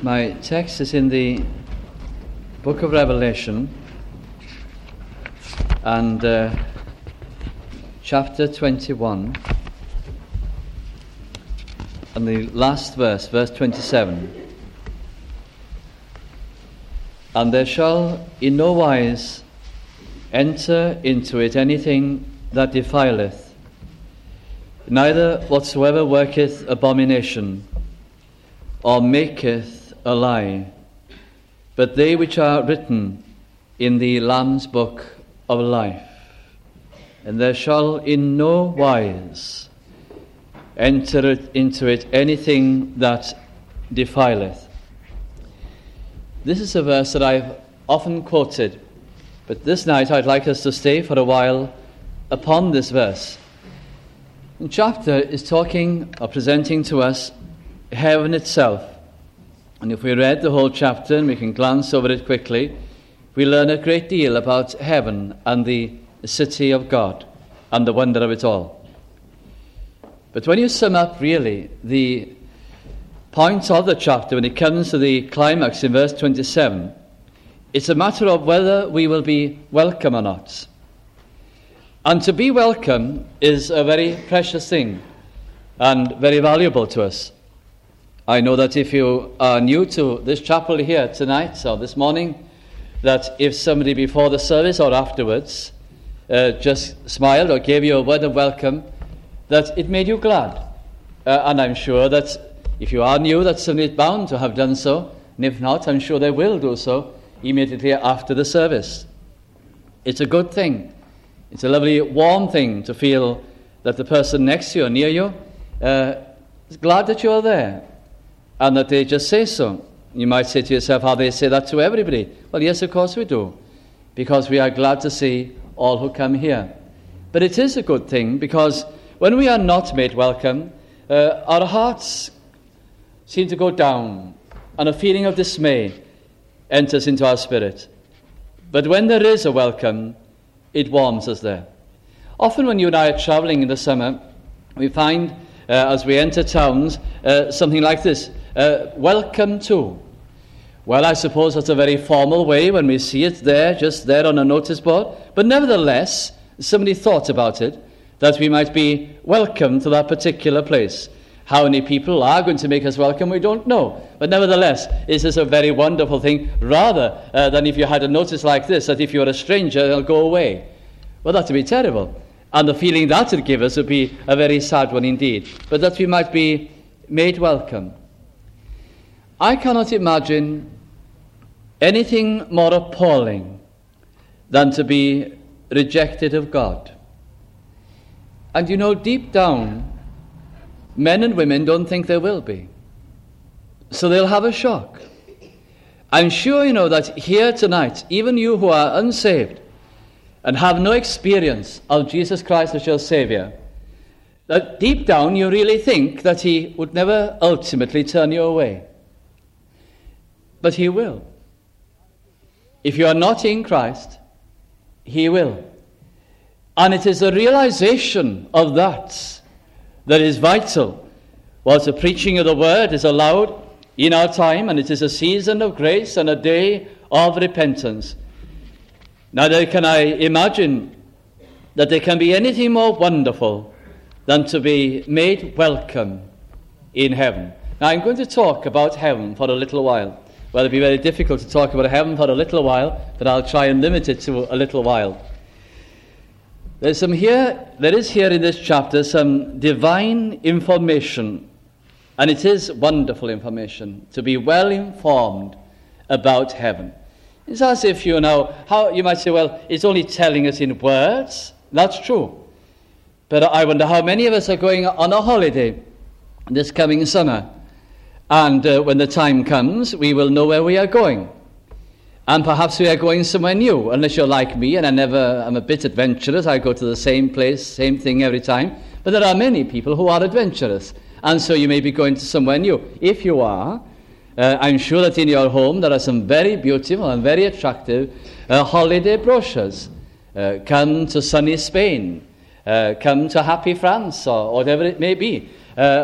My text is in the book of Revelation and chapter 21 and the last verse, verse 27. And there shall in no wise enter into it anything that defileth, neither whatsoever worketh abomination, or maketh a lie, but they which are written in the Lamb's book of life. And there shall in no wise enter into it anything that defileth. This is a verse that I've often quoted, but this night I'd like us to stay for a while upon this verse. The chapter is talking or presenting to us heaven itself. And if we read the whole chapter, and we can glance over it quickly, we learn a great deal about heaven and the city of God and the wonder of it all. But when you sum up really the points of the chapter, when it comes to the climax in verse 27, it's a matter of whether we will be welcome or not. And to be welcome is a very precious thing and very valuable to us. I know that if you are new to this chapel here tonight or this morning, that if somebody before the service or afterwards just smiled or gave you a word of welcome, that it made you glad. And I'm sure that if you are new, that somebody is bound to have done so. And if not, I'm sure they will do so immediately after the service. It's a good thing. It's a lovely, warm thing to feel that the person next to you or near you is glad that you are there. And that they just say so. You might say to yourself, how they say that to everybody. Well, yes, of course we do. Because we are glad to see all who come here. But it is a good thing, because when we are not made welcome, our hearts seem to go down, and a feeling of dismay enters into our spirit. But when there is a welcome, it warms us there. Often when you and I are traveling in the summer, we find, as we enter towns, something like this. Welcome to. Well, I suppose that's a very formal way when we see it there, just there on a notice board. But nevertheless, somebody thought about it, that we might be welcome to that particular place. How many people are going to make us welcome, we don't know. But nevertheless, this is a very wonderful thing, rather than if you had a notice like this, that if you're a stranger, they'll go away. Well, that would be terrible. And the feeling that would give us would be a very sad one indeed. But that we might be made welcome. I cannot imagine anything more appalling than to be rejected of God. And you know, deep down, men and women don't think they will be. So they'll have a shock. I'm sure you know that here tonight, even you who are unsaved and have no experience of Jesus Christ as your Savior, that deep down you really think that He would never ultimately turn you away. But He will. If you are not in Christ, He will. And it is the realization of that is vital. Whilst the preaching of the Word is allowed in our time, and it is a season of grace and a day of repentance, neither can I imagine that there can be anything more wonderful than to be made welcome in heaven. Now I'm going to talk about heaven for a little while. Well, it'll be very difficult to talk about heaven for a little while, but I'll try and limit it to a little while. There is here in this chapter some divine information, and it is wonderful information to be well informed about heaven. It's as if you might say, well, it's only telling us in words. That's true. But I wonder how many of us are going on a holiday this coming summer. And when the time comes, we will know where we are going. And perhaps we are going somewhere new, unless you're like me, and I'm a bit adventurous. I go to the same place, same thing every time. But there are many people who are adventurous. And so you may be going to somewhere new. If you are, I'm sure that in your home there are some very beautiful and very attractive holiday brochures. Come to sunny Spain. Come to happy France, or whatever it may be. And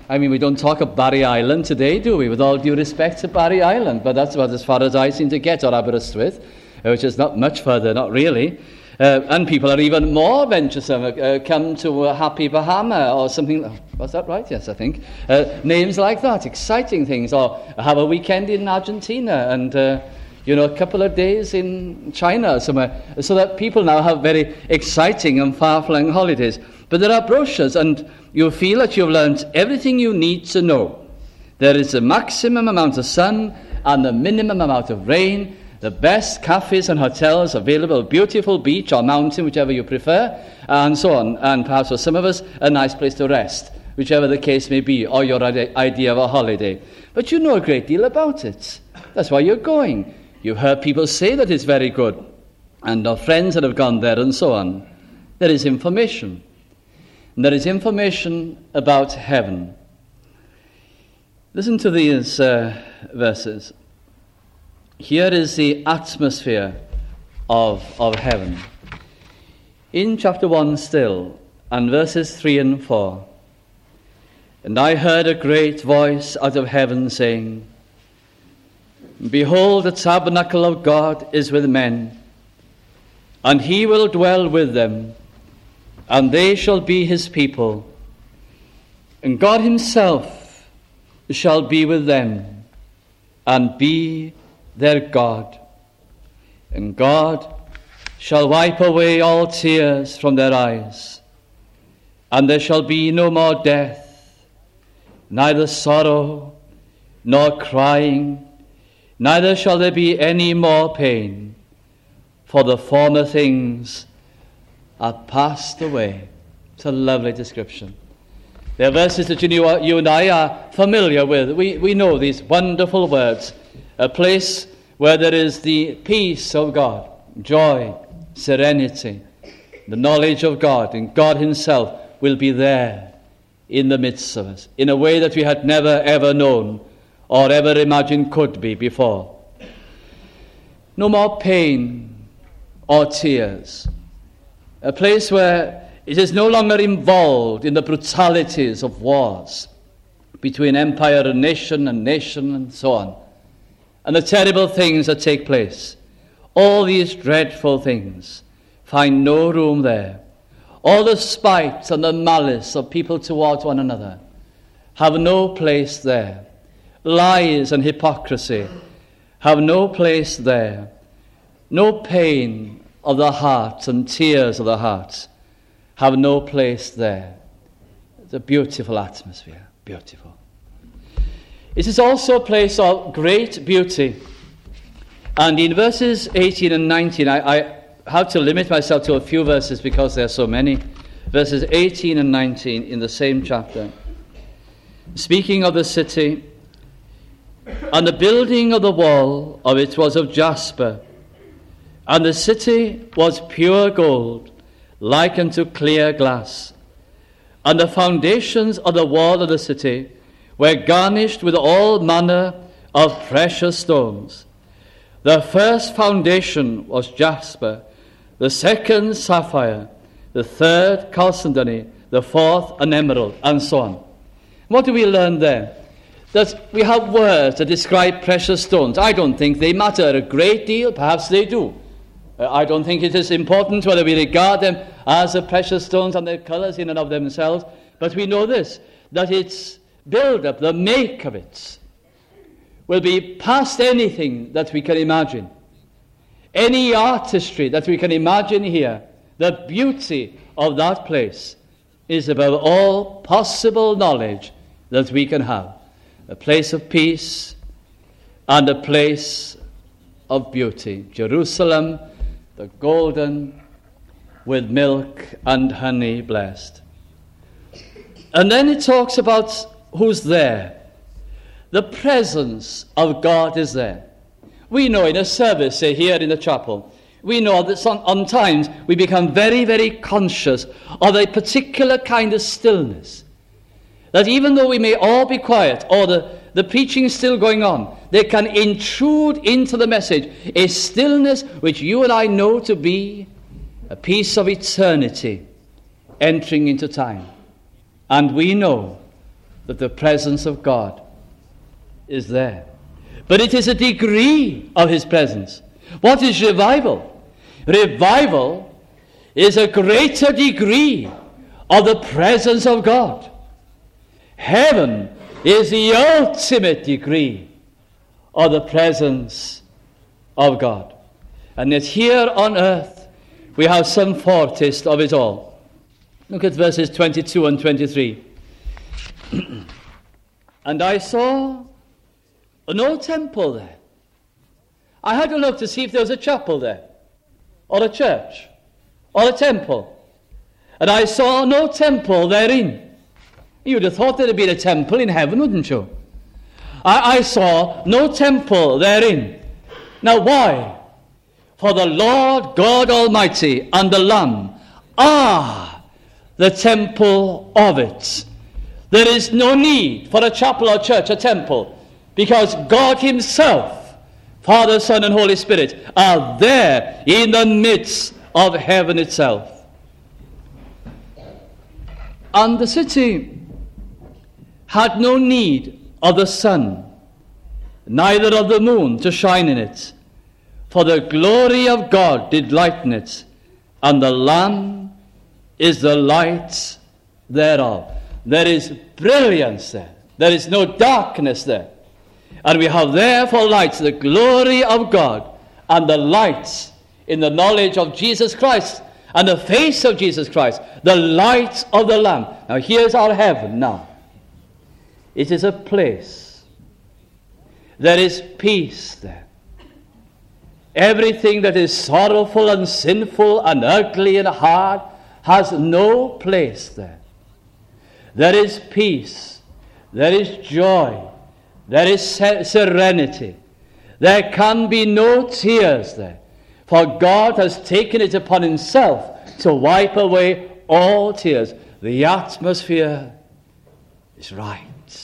I mean, we don't talk of Barry Island today, do we? With all due respect to Barry Island, but that's about as far as I seem to get, or Aberystwyth, which is not much further, not really. And people are even more venturesome. Come to Happy Bahama or something. Was that right? Yes, I think. Names like that, exciting things. Or have a weekend in Argentina and, a couple of days in China somewhere. So that people now have very exciting and far-flung holidays. But there are brochures, and you feel that you've learned everything you need to know. There is a maximum amount of sun and the minimum amount of rain. The best cafes and hotels available, beautiful beach or mountain, whichever you prefer, and so on. And perhaps for some of us, a nice place to rest, whichever the case may be, or your idea of a holiday. But you know a great deal about it. That's why you're going. You've heard people say that it's very good, and our friends that have gone there and so on. There is information. And there is information about heaven. Listen to these verses. Here is the atmosphere of heaven. In chapter 1 still, and verses 3 and 4. And I heard a great voice out of heaven saying, Behold, the tabernacle of God is with men, and he will dwell with them, and they shall be his people, and God himself shall be with them, and be their God. And God shall wipe away all tears from their eyes, and there shall be no more death, neither sorrow, nor crying, neither shall there be any more pain, for the former things are passed away. It's a lovely description. There are verses that you and I are familiar with. We know these wonderful words. A place where there is the peace of God, joy, serenity, the knowledge of God, and God himself will be there in the midst of us in a way that we had never ever known or ever imagined could be before. No more pain or tears. A place where it is no longer involved in the brutalities of wars between empire and nation and so on, and the terrible things that take place. All these dreadful things find no room there. All the spite and the malice of people towards one another have no place there. Lies and hypocrisy have no place there. No pain of the heart and tears of the heart have no place there. It's a beautiful atmosphere, beautiful. It is also a place of great beauty. And in verses 18 and 19, I have to limit myself to a few verses because there are so many. Verses 18 and 19 in the same chapter. Speaking of the city, and the building of the wall of it was of jasper, and the city was pure gold, like unto clear glass. And the foundations of the wall of the city were garnished with all manner of precious stones. The first foundation was jasper, the second sapphire, the third chalcedony, the fourth an emerald, and so on. What do we learn there? That we have words that describe precious stones. I don't think they matter a great deal. Perhaps they do. I don't think it is important whether we regard them as the precious stones and their colours in and of themselves. But we know this, that its build-up, the make of it, will be past anything that we can imagine. Any artistry that we can imagine here, the beauty of that place is above all possible knowledge that we can have. A place of peace and a place of beauty. Jerusalem, the golden, with milk and honey blessed. And then it talks about who's there. The presence of God is there. We know in a service, say here in the chapel, we know that on times we become very, very conscious of a particular kind of stillness. That even though we may all be quiet, or the preaching is still going on, they can intrude into the message a stillness which you and I know to be a piece of eternity entering into time. And we know that the presence of God is there. But it is a degree of his presence. What is revival? Revival is a greater degree of the presence of God. Heaven is the ultimate degree of the presence of God. And yet here on earth we have some foretaste of it all. Look at verses 22 and 23. And I saw no temple there. I had to look to see if there was a chapel there, or a church, or a temple. And I saw no temple therein. You'd have thought there'd been a temple in heaven, wouldn't you? I saw no temple therein. Now why? For the Lord God Almighty and the Lamb are the temple of it. There is no need for a chapel or church, a temple, because God himself, Father, Son, and Holy Spirit, are there in the midst of heaven itself. And the city had no need of the sun, neither of the moon to shine in it, for the glory of God did lighten it, and the Lamb is the light thereof. There is brilliance there. There is no darkness there. And we have there for lights the glory of God and the lights in the knowledge of Jesus Christ and the face of Jesus Christ, the light of the Lamb. Now here's our heaven now. It is a place. There is peace there. Everything that is sorrowful and sinful and ugly and hard has no place there. There is peace. There is joy. There is serenity. There can be no tears there, for God has taken it upon himself to wipe away all tears. The atmosphere is right.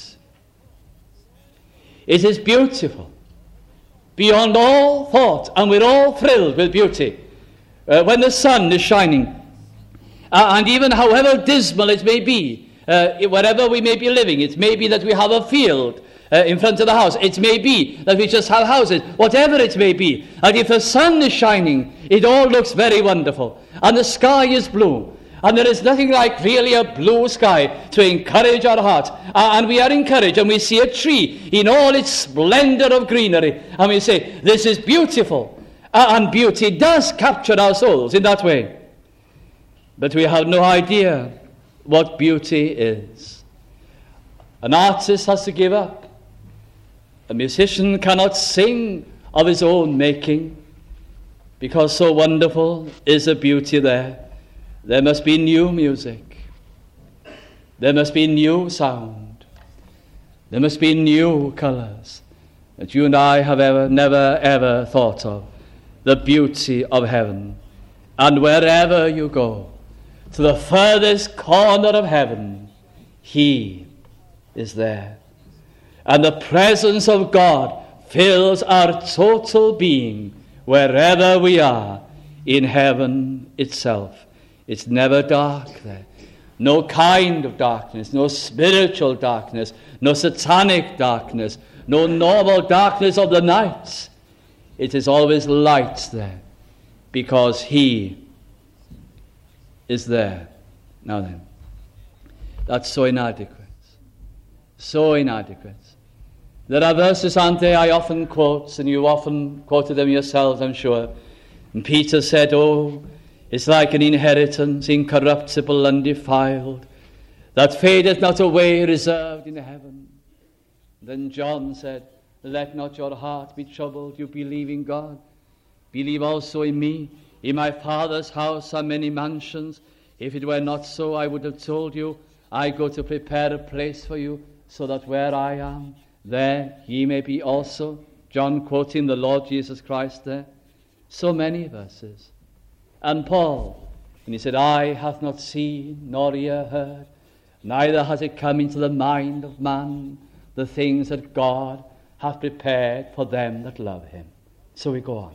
It is beautiful, beyond all thought, and we're all thrilled with beauty. When the sun is shining, and even however dismal it may be, wherever we may be living, it may be that we have a field in front of the house, it may be that we just have houses, whatever it may be, and if the sun is shining, it all looks very wonderful, and the sky is blue, and there is nothing like really a blue sky to encourage our heart, and we are encouraged, and we see a tree in all its splendor of greenery, and we say, this is beautiful, and beauty does capture our souls in that way. But we have no idea what beauty is. An artist has to give up. A musician cannot sing of his own making, because so wonderful is the beauty there. There must be new music. There must be new sound. There must be new colors that you and I have never ever thought of. The beauty of heaven. And wherever you go, to the furthest corner of heaven, he is there. And the presence of God fills our total being wherever we are in heaven itself. It's never dark there. No kind of darkness, no spiritual darkness, no satanic darkness, no normal darkness of the night. It is always light there, because he is there. Now then, that's so inadequate. So inadequate. There are verses, aren't there, I often quote, and you often quoted them yourselves, I'm sure. And Peter said, oh, it's like an inheritance, incorruptible, undefiled, that fadeth not away, reserved in heaven. Then John said, let not your heart be troubled, you believe in God. Believe also in me. In my Father's house are many mansions. If it were not so, I would have told you, I go to prepare a place for you, so that where I am, there ye may be also. John quoting the Lord Jesus Christ there. So many verses. And Paul, and he said, eye hath not seen, nor ear heard, neither has it come into the mind of man, the things that God hath prepared for them that love him. So we go on.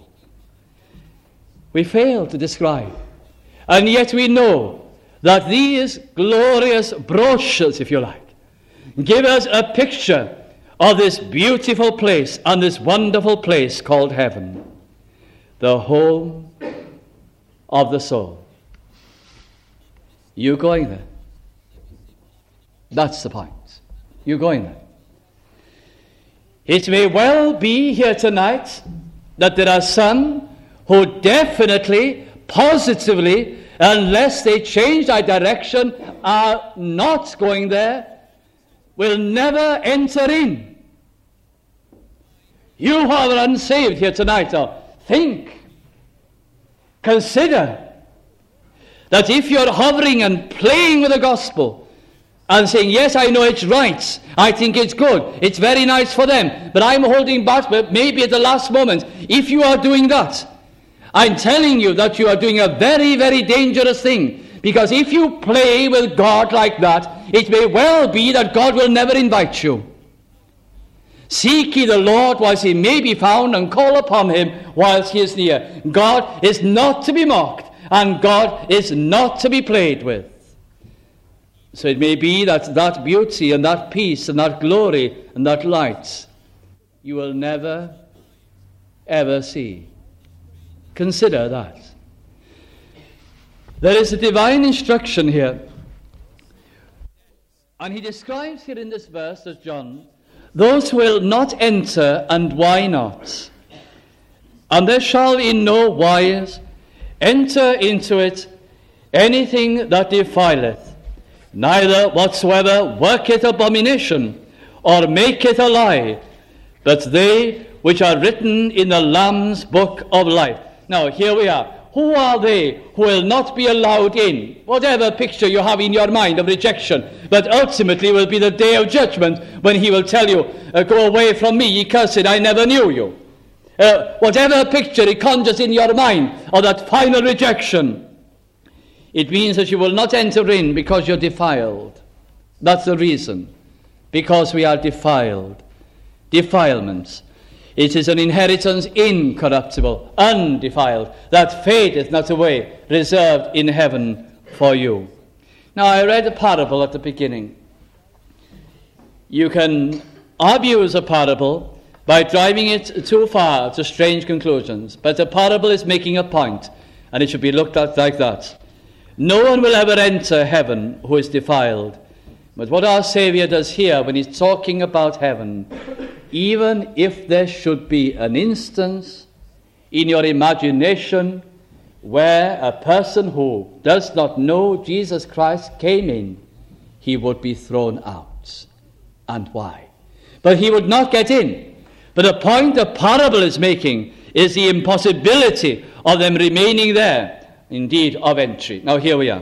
We fail to describe, and yet we know that these glorious brochures, if you like, give us a picture of this beautiful place and this wonderful place called heaven, the home of the soul. You going there? That's the point. You going there? It may well be here tonight that there are some who definitely, positively, unless they change their direction, are not going there, will never enter in. You who are unsaved here tonight, think, consider that if you're hovering and playing with the gospel and saying, yes, I know it's right, I think it's good, it's very nice for them, but I'm holding back, but maybe at the last moment, if you are doing that, I'm telling you that you are doing a very, very dangerous thing. Because if you play with God like that, it may well be that God will never invite you. Seek ye the Lord whilst he may be found, and call upon him whilst he is near. God is not to be mocked, and God is not to be played with. So it may be that that beauty and that peace and that glory and that light you will never, ever see. Consider that. There is a divine instruction here. And he describes here in this verse, as John, those who will not enter, and why not? And there shall in no wise enter into it anything that defileth, neither whatsoever worketh abomination, or maketh a lie, but they which are written in the Lamb's book of life. Now, here we are. Who are they who will not be allowed in? Whatever picture you have in your mind of rejection, but ultimately will be the day of judgment when he will tell you, go away from me, ye cursed, I never knew you. Whatever picture he conjures in your mind of that final rejection, it means that you will not enter in because you're defiled. That's the reason. Because we are defiled. Defilements. It is an inheritance incorruptible, undefiled, that fadeth not away, reserved in heaven for you. Now, I read a parable at the beginning. You can abuse a parable by driving it too far to strange conclusions, but a parable is making a point, and it should be looked at like that. No one will ever enter heaven who is defiled. But what our Saviour does here when he's talking about heaven, even if there should be an instance in your imagination where a person who does not know Jesus Christ came in, he would be thrown out. And why? But he would not get in. But the point the parable is making is the impossibility of them remaining there, indeed of entry. Now here we are.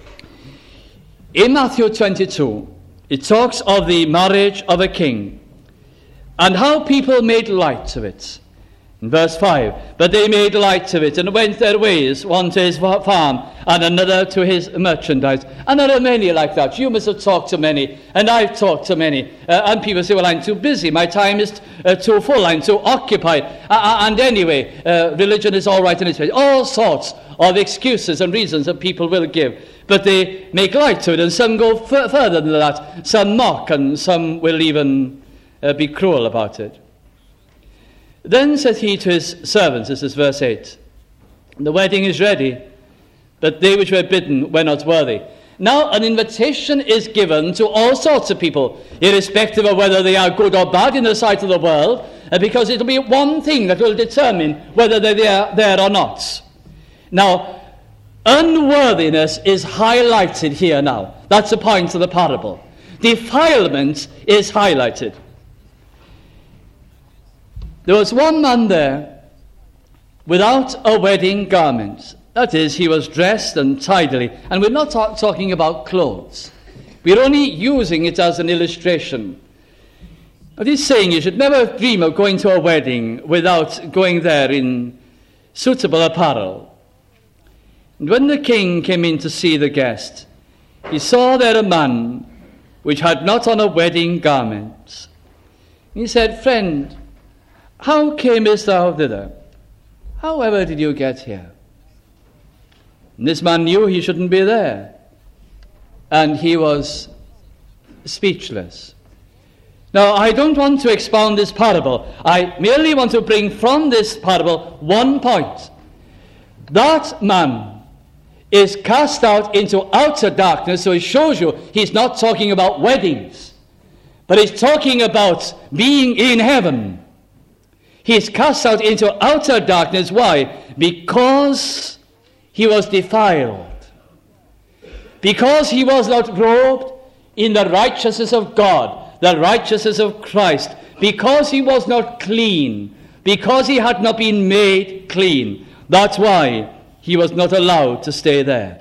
In Matthew 22, it talks of the marriage of a king and how people made light of it. In verse 5, but they made light of it and went their ways, one to his farm and another to his merchandise. And there are many like that. You must have talked to many, and I've talked to many. And people say, well, I'm too busy, my time is too full, I'm too occupied. And anyway, religion is all right in its way. All sorts of excuses and reasons that people will give. But they make light to it, and some go further than that. Some mock, and some will even be cruel about it. Then said he to his servants, this is verse 8, the wedding is ready, but they which were bidden were not worthy. Now an invitation is given to all sorts of people, irrespective of whether they are good or bad in the sight of the world, because it will be one thing that will determine whether they are there or not. Now, unworthiness is highlighted here now. That's the point of the parable. Defilement is highlighted. There was one man there without a wedding garment. That is, he was dressed and tidily. And we're not talking about clothes. We're only using it as an illustration. What he's saying, you should never dream of going to a wedding without going there in suitable apparel. And when the king came in to see the guest, he saw there a man which had not on a wedding garment. He said, friend, how camest thou thither? However did you get here? And this man knew he shouldn't be there. And he was speechless. Now, I don't want to expound this parable. I merely want to bring from this parable one point. That man is cast out into outer darkness, so it shows you he's not talking about weddings, but he's talking about being in heaven. He's cast out into outer darkness. Why? Because he was defiled. Because he was not robed in the righteousness of God, the righteousness of Christ. Because he was not clean. Because he had not been made clean. That's why he was not allowed to stay there.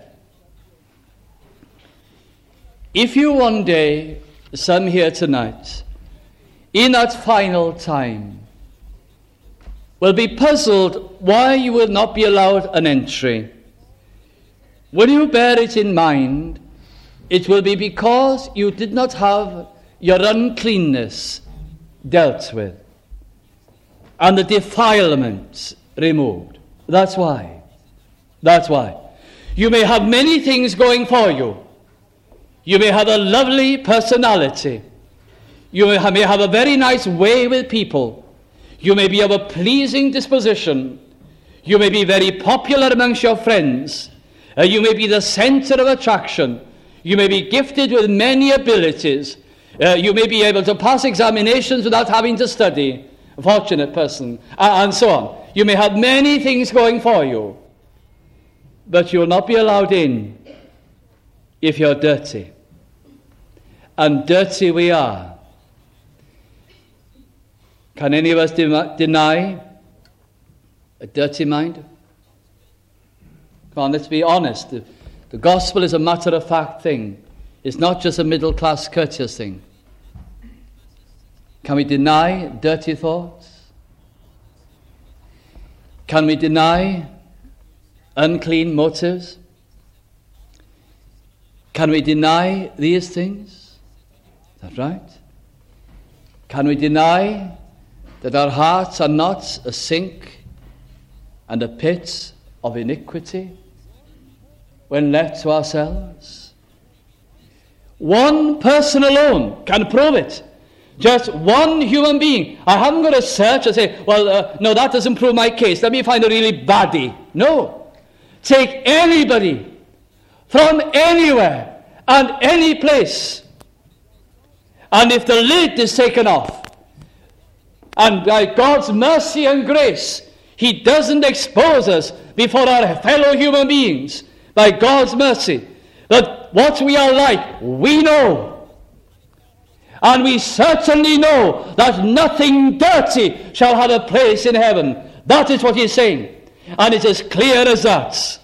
If you one day, some here tonight, in that final time, will be puzzled why you will not be allowed an entry, when you bear it in mind, it will be because you did not have your uncleanness dealt with and the defilements removed. That's why. That's why. You may have many things going for you. You may have a lovely personality. You may have a very nice way with people. You may be of a pleasing disposition. You may be very popular amongst your friends. You may be the center of attraction. You may be gifted with many abilities. You may be able to pass examinations without having to study. A fortunate person. And so on. You may have many things going for you. But you will not be allowed in if you're dirty. And dirty we are. Can any of us deny a dirty mind? Come on, let's be honest. The gospel is a matter-of-fact thing. It's not just a middle-class courteous thing. Can we deny dirty thoughts? Can we deny unclean motives? Can we deny these things? Is that right? Can we deny that our hearts are not a sink and a pit of iniquity when left to ourselves? One person alone can prove it. Just one human being. I haven't got to search and say, well, no, that doesn't prove my case. Let me find a really baddie. No. Take anybody from anywhere and any place. And if the lid is taken off, and by God's mercy and grace, He doesn't expose us before our fellow human beings, by God's mercy, that what we are like, we know. And we certainly know that nothing dirty shall have a place in heaven. That is what He's saying. And it's as clear as that.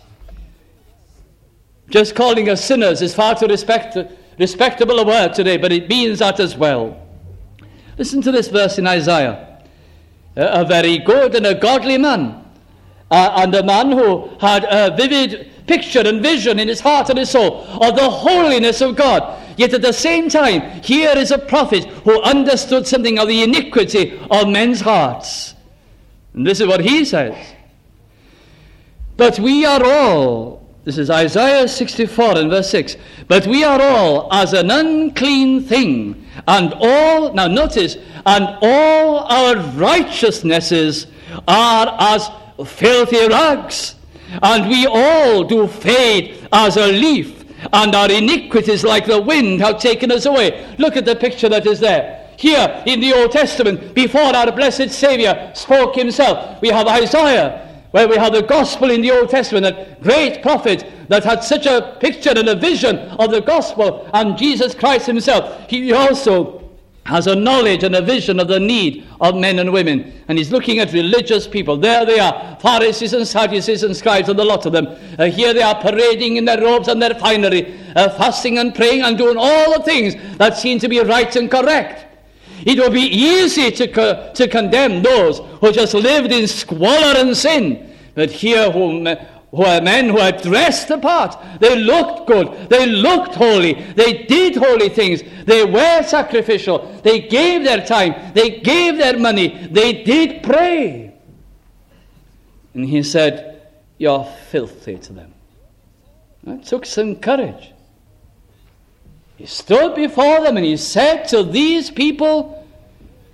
Just calling us sinners is far too respectable a word today, but it means that as well. Listen to this verse in Isaiah. A very good and a godly man, and a man who had a vivid picture and vision in his heart and his soul of the holiness of God. Yet at the same time, here is a prophet who understood something of the iniquity of men's hearts. And this is what he says. But we are all, this is Isaiah 64 and verse 6, but we are all as an unclean thing, and all, now notice, and all our righteousnesses are as filthy rags, and we all do fade as a leaf, and our iniquities like the wind have taken us away. Look at the picture that is there. Here in the Old Testament, before our blessed Savior spoke Himself, we have Isaiah, where we have the gospel in the Old Testament, that great prophet that had such a picture and a vision of the gospel and Jesus Christ Himself. He also has a knowledge and a vision of the need of men and women. And he's looking at religious people. There they are, Pharisees and Sadducees and scribes, and the lot of them. Here they are parading in their robes and their finery, fasting and praying and doing all the things that seem to be right and correct. It would be easy to condemn those who just lived in squalor and sin. But here who are men who are dressed apart. They looked good. They looked holy. They did holy things. They were sacrificial. They gave their time. They gave their money. They did pray. And He said, you're filthy to them. That took some courage. He stood before them and He said to these people,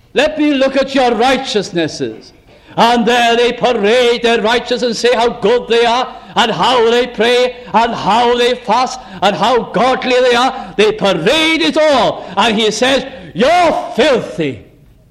Let me look at your righteousnesses. And there they parade their righteousness and say how good they are, and how they pray, and how they fast, and how godly they are. They parade it all. And he says, you're filthy.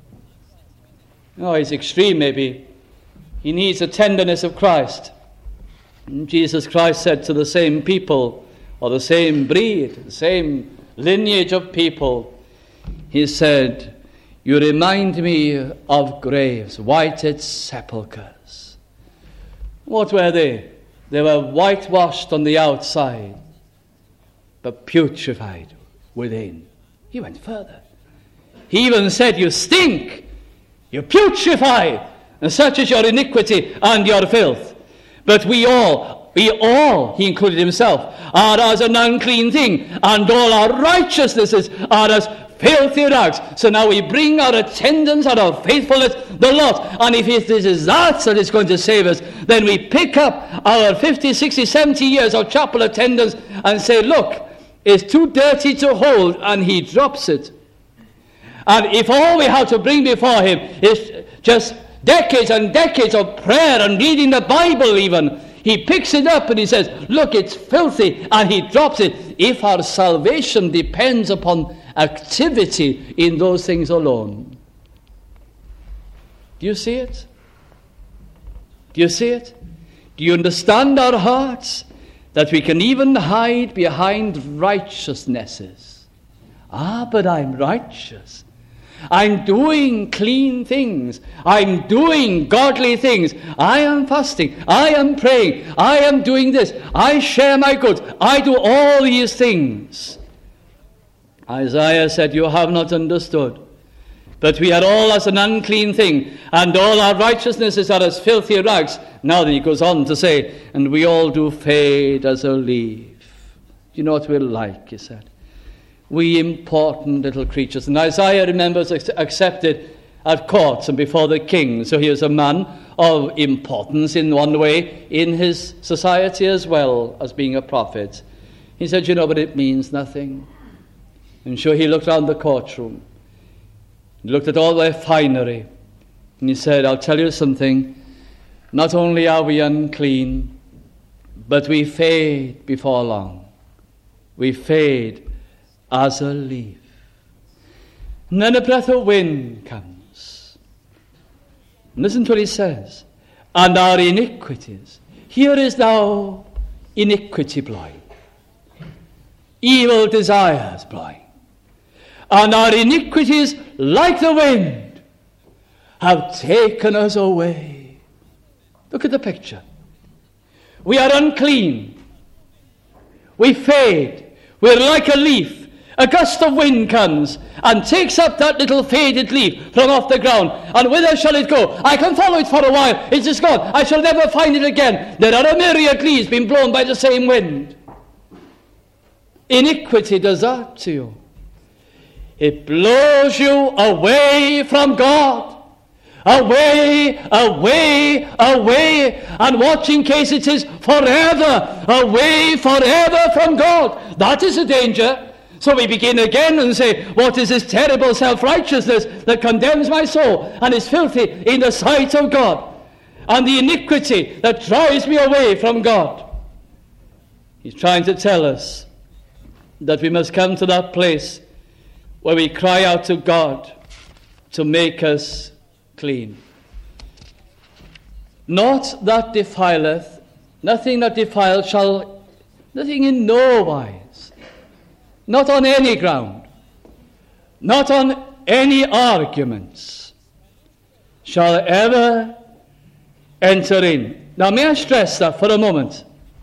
Oh, he's extreme maybe. He needs the tenderness of Christ. And Jesus Christ said to the same people, or the same breed, the same lineage of people, he said, you remind me of graves, whited sepulchres. What were they? They were whitewashed on the outside, but putrefied within. He went further. He even said, you stink, you putrefy, and such is your iniquity and your filth. But we all, he included himself, are as an unclean thing, and all our righteousnesses are as filthy rags. So now we bring our attendance and our faithfulness, the lot. And if it is that is going to save us, then we pick up our 50, 60, 70 years of chapel attendance and say, look, it's too dirty to hold, and he drops it. And if all we have to bring before him is just decades and decades of prayer and reading the Bible even, he picks it up and he says, look, it's filthy, and he drops it. If our salvation depends upon activity in those things alone. Do you see it? Do you see it? Do you understand our hearts? That we can even hide behind righteousnesses. But I'm righteous. I'm doing clean things. I'm doing godly things. I am fasting. I am praying. I am doing this. I share my goods. I do all these things. Isaiah said, you have not understood. But we are all as an unclean thing, and all our righteousnesses are as filthy rags. Now then he goes on to say, and we all do fade as a leaf. Do you know what we're like, he said? We important little creatures. And Isaiah, remembers, accepted at courts and before the king. So he was a man of importance in one way in his society as well as being a prophet. He said, you know, but it means nothing. And so he looked around the courtroom. He looked at all their finery. And he said, I'll tell you something. Not only are we unclean, but we fade before long. We fade as a leaf. And then a breath of wind comes. And listen to what he says. And our iniquities. Here is now iniquity blind. Evil desires blind. And our iniquities, like the wind, have taken us away. Look at the picture. We are unclean. We fade. We're like a leaf. A gust of wind comes and takes up that little faded leaf from off the ground. And whither shall it go? I can follow it for a while. It's just gone. I shall never find it again. There are a myriad leaves being blown by the same wind. Iniquity does that to you. It blows you away from God. Away, away, away. And watch in case it is forever. Away, forever from God. That is the danger. So we begin again and say, what is this terrible self-righteousness that condemns my soul and is filthy in the sight of God? And the iniquity that drives me away from God. He's trying to tell us that we must come to that place where we cry out to God to make us clean. Not that defileth, nothing that defiles shall, nothing in no wise, not on any ground, not on any arguments, shall ever enter in. Now may I stress that for a moment.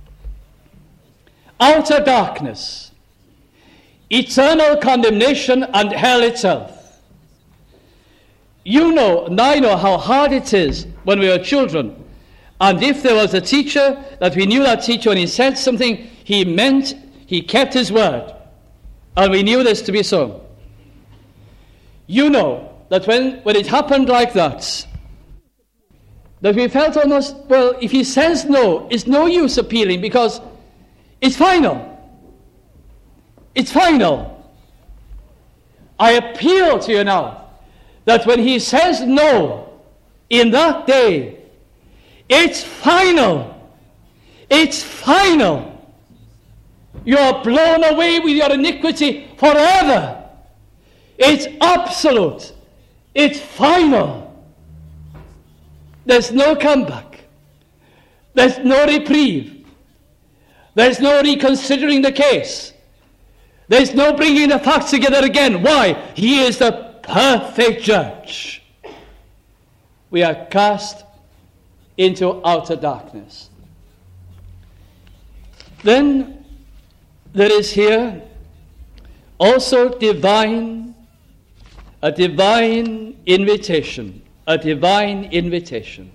Outer darkness, eternal condemnation, and hell itself. You know, and I know how hard it is when we were children. And if there was a teacher, that we knew that teacher, when he said something, he meant he kept his word. And we knew this to be so. You know that when it happened like that we felt almost, well, if he says no, it's no use appealing because it's final. It's final. I appeal to you now. that when he says no in that day, it's final. It's final. You're blown away with your iniquity forever. It's absolute. It's final. There's no comeback. There's no reprieve. There's no reconsidering the case. There's no bringing the facts together again. Why? He is the perfect judge. We are cast into outer darkness. Then there is here also a divine invitation. A divine invitation.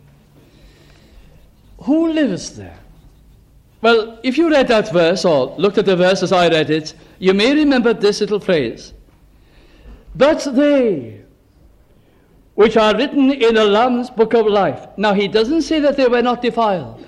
Who lives there? Well, if you read that verse, or looked at the verse as I read it, you may remember this little phrase. But they which are written in the Lamb's book of life. Now, he doesn't say that they were not defiled.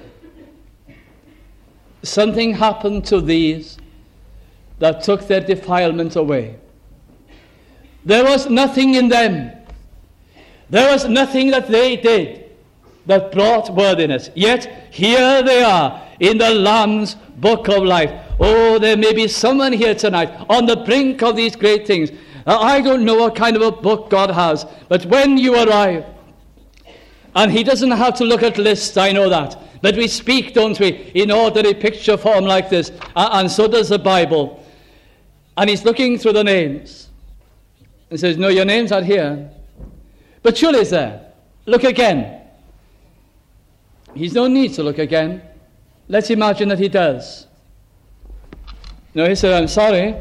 Something happened to these that took their defilement away. There was nothing in them. There was nothing that they did that brought worthiness. Yet, here they are in the Lamb's book of life. Oh, there may be someone here tonight on the brink of these great things. I don't know what kind of a book God has, but when you arrive, and he doesn't have to look at lists, I know that, but we speak, don't we, in ordinary picture form like this, and so does the Bible. And he's looking through the names and says, no, your name's not here, but surely it's there. Look again. He's no need to look again. Let's imagine that he does. No, he said, I'm sorry,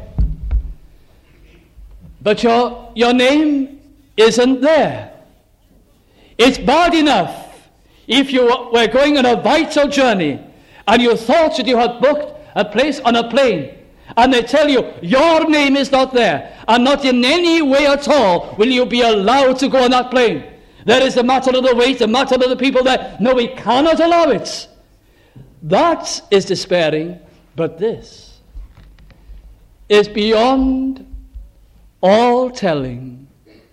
but your name isn't there. It's bad enough if you were going on a vital journey and you thought that you had booked a place on a plane, and they tell you your name is not there, and not in any way at all will you be allowed to go on that plane. There is a matter of the weight, a matter of the people there. No, we cannot allow it. That is despairing, but this is beyond all telling.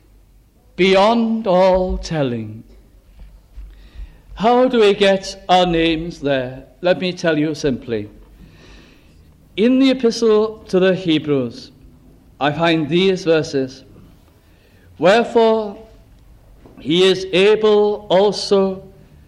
Beyond all telling. How do we get our names there? Let me tell you simply. In the epistle to the Hebrews, I find these verses. Wherefore, he is able also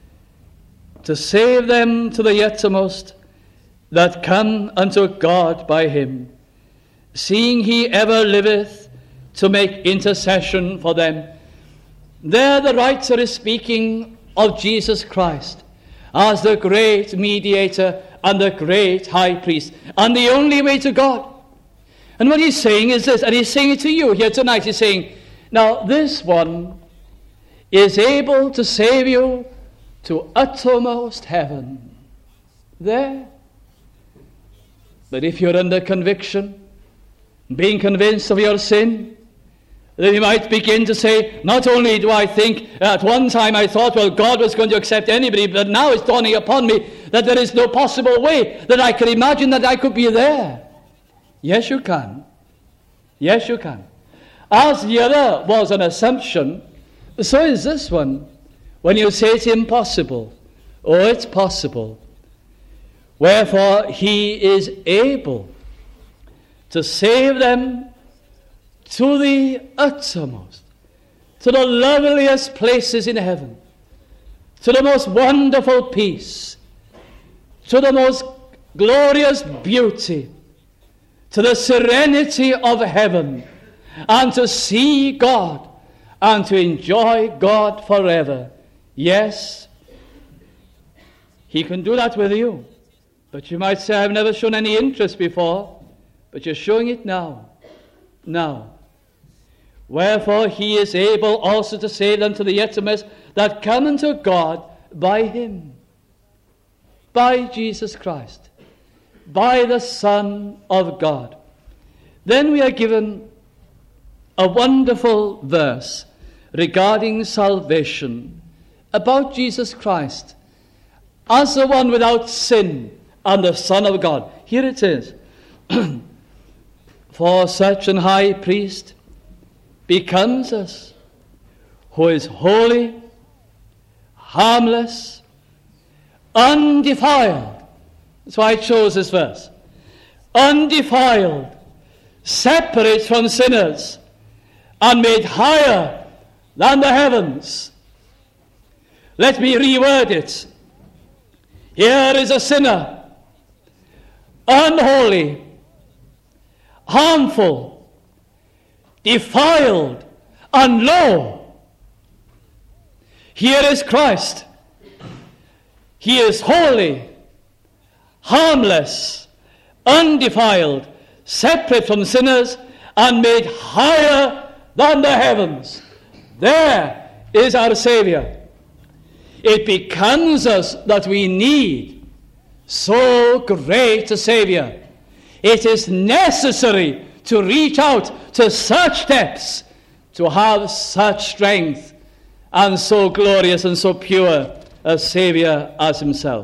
to save them to the uttermost that come unto God by him, seeing he ever liveth to make intercession for them. There the writer is speaking of Jesus Christ as the great mediator and the great high priest and the only way to God. And what he's saying is this, and he's saying it to you here tonight. He's saying, now this one is able to save you to uttermost heaven. There. But if you're under conviction, being convinced of your sin, then you might begin to say, not only do I think, at one time I thought, well, God was going to accept anybody, but now it's dawning upon me that there is no possible way that I can imagine that I could be there. Yes, you can. Yes, you can. As the other was an assumption, so is this one. When you say it's impossible, oh, it's possible. Wherefore, he is able to save them to the uttermost, to the loveliest places in heaven, to the most wonderful peace, to the most glorious beauty, to the serenity of heaven, and to see God and to enjoy God forever. Yes, he can do that with you. But you might say, I've never shown any interest before, but you're showing it now. Now. Wherefore he is able also to save them to the uttermost that come unto God by him, by Jesus Christ, by the Son of God. Then we are given a wonderful verse regarding salvation about Jesus Christ as the one without sin and the Son of God. Here it is. For such an high priest becomes us, who is holy, harmless, undefiled. That's why I chose this verse. Undefiled, separate from sinners, and made higher than the heavens. Let me reword it. Here is a sinner, unholy, harmful, defiled, and low. Here is Christ. He is holy, harmless, undefiled, separate from sinners, and made higher than the heavens. There is our Savior. It becomes us that we need so great a Savior. It is necessary to reach out to such depths, to have such strength, and so glorious and so pure a Savior as himself.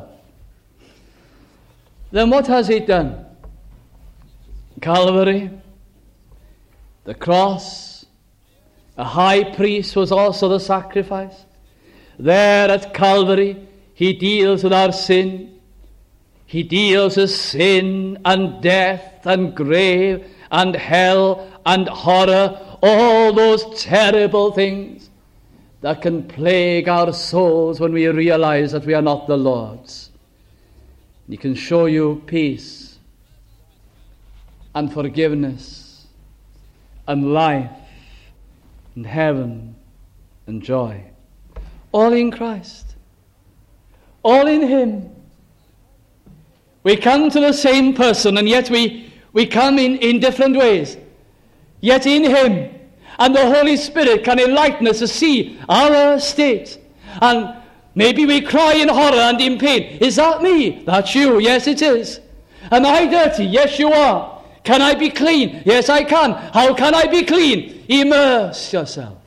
Then what has he done? Calvary, the cross, a high priest was also the sacrifice. There at Calvary, he deals with our sin. He deals with sin and death and grave and hell and horror, all those terrible things that can plague our souls when we realize that we are not the Lord's. He can show you peace and forgiveness and life and heaven and joy. All in Christ. All in him. We come to the same person, and yet we come in different ways. Yet in him. And the Holy Spirit can enlighten us to see our state. And maybe we cry in horror and in pain. Is that me? That's you. Yes, it is. Am I dirty? Yes, you are. Can I be clean? Yes, I can. How can I be clean? Immerse yourself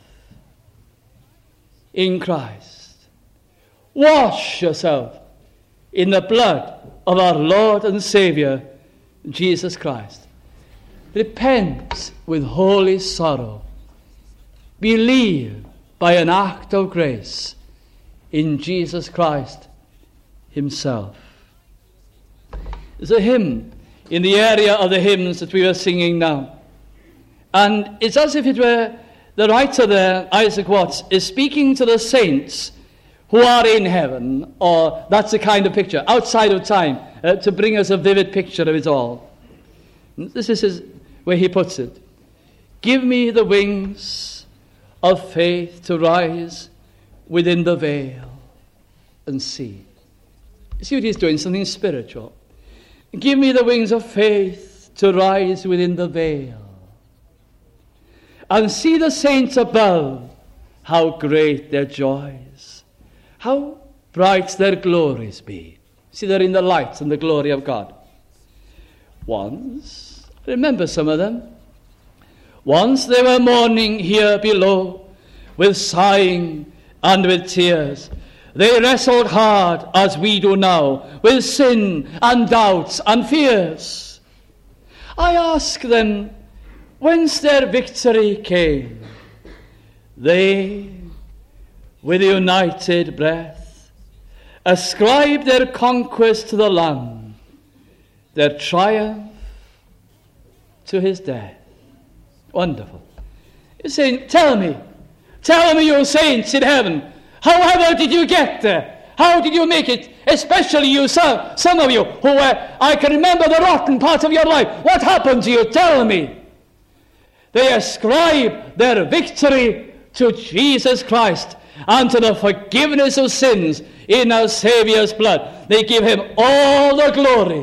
in Christ. Wash yourself in the blood of our Lord and Savior, Jesus Christ. Repent with holy sorrow. Believe by an act of grace in Jesus Christ himself. There's a hymn in the area of the hymns that we were singing now. And it's as if it were the writer there, Isaac Watts, is speaking to the saints who are in heaven, or that's the kind of picture, outside of time, to bring us a vivid picture of it all. This is where he puts it. Give me the wings of faith to rise within the veil and see. See what he's doing, something spiritual. Give me the wings of faith to rise within the veil and see the saints above, how great their joys, how bright their glories be. See, they're in the light and the glory of God. Once, remember some of them, once they were mourning here below, with sighing and with tears. They wrestled hard, as we do now, with sin and doubts and fears. I ask them, whence their victory came? They, with united breath, ascribe their conquest to the Lamb, their triumph to his death. Wonderful. You're saying, tell me, you saints in heaven, however did you get there? How did you make it? Especially you, some of you, who were, I can remember the rotten part of your life. What happened to you? Tell me. They ascribe their victory to Jesus Christ and to the forgiveness of sins in our Savior's blood. They give him all the glory.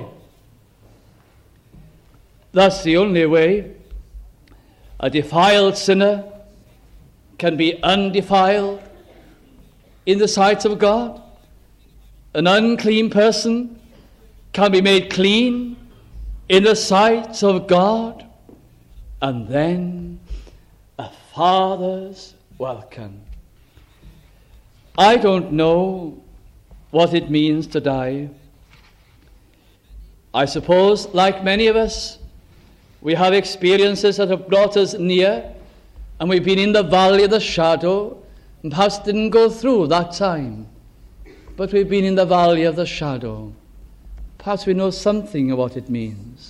That's the only way a defiled sinner can be undefiled in the sight of God. An unclean person can be made clean in the sight of God. And then a Father's welcome. I don't know what it means to die. I suppose, like many of us, we have experiences that have brought us near, and we've been in the valley of the shadow, and perhaps didn't go through that time, but we've been in the valley of the shadow. Perhaps we know something of what it means.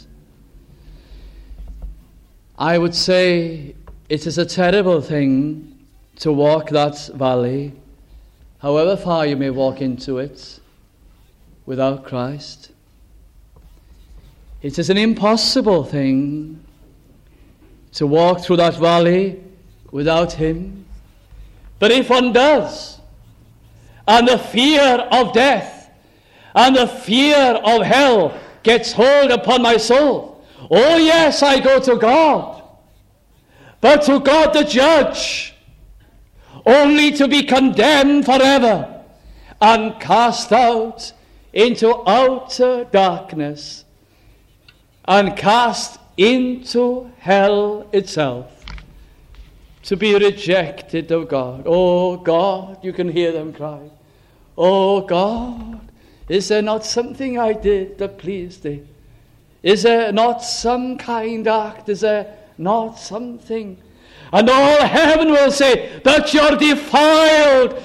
I would say it is a terrible thing to walk that valley, however far you may walk into it, without Christ. It is an impossible thing to walk through that valley without Him. But if one does, and the fear of death and the fear of hell gets hold upon my soul, oh yes, I go to God, but to God the judge, only to be condemned forever and cast out into outer darkness and cast into hell itself, to be rejected of God. Oh God, you can hear them cry, oh God, is there not something I did that pleased Thee? Is there not some kind act? Is there not something? And all heaven will say that you're defiled,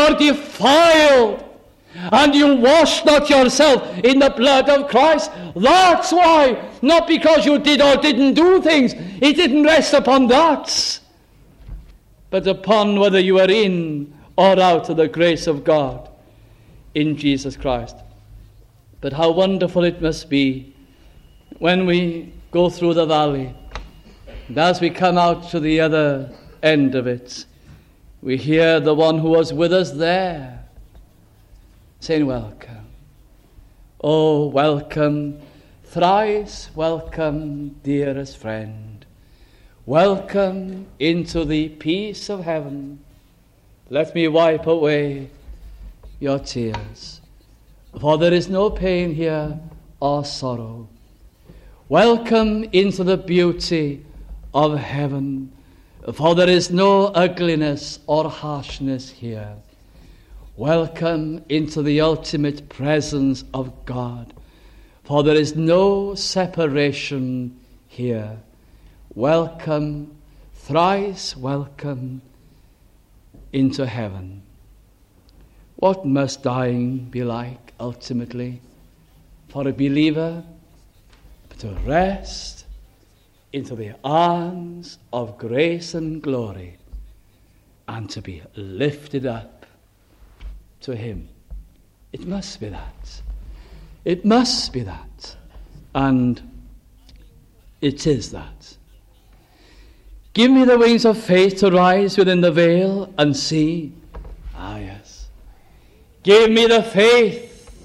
and you wash not yourself in the blood of Christ. That's why, not because you did or didn't do things. It didn't rest upon that, but upon whether you are in or out of the grace of God in Jesus Christ. But how wonderful it must be when we go through the valley, and as we come out to the other end of it, we hear the one who was with us there saying, welcome. Oh, welcome, thrice welcome, dearest friend. Welcome into the peace of heaven. Let me wipe away your tears, for there is no pain here or sorrow. Welcome into the beauty of heaven, for there is no ugliness or harshness here. Welcome into the ultimate presence of God, for there is no separation here. Welcome, thrice welcome into heaven. What must dying be like ultimately for a believer? To rest into the arms of grace and glory and to be lifted up to Him. It must be that. It must be that. And it is that. Give me the wings of faith to rise within the veil and see. Ah, yes. Give me the faith.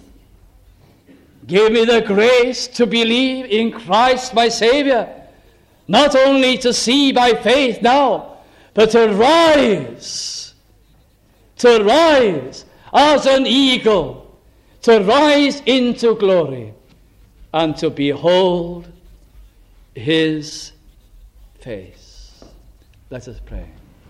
Give me the grace to believe in Christ my Savior. Not only to see by faith now, but to rise as an eagle, to rise into glory and to behold His face. Let us pray.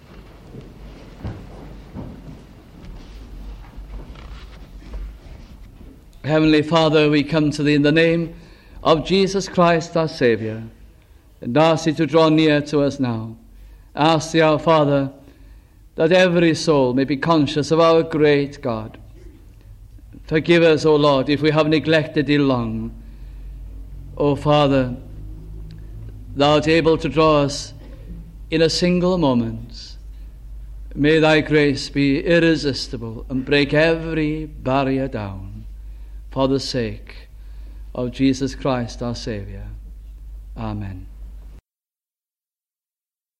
Heavenly Father, we come to Thee in the name of Jesus Christ our Saviour, and ask Thee to draw near to us now. Ask Thee, our Father, that every soul may be conscious of our great God. Forgive us, O Lord, if we have neglected Thee long. O Father, Thou art able to draw us in a single moment. May Thy grace be irresistible and break every barrier down, for the sake of Jesus Christ our Saviour. Amen.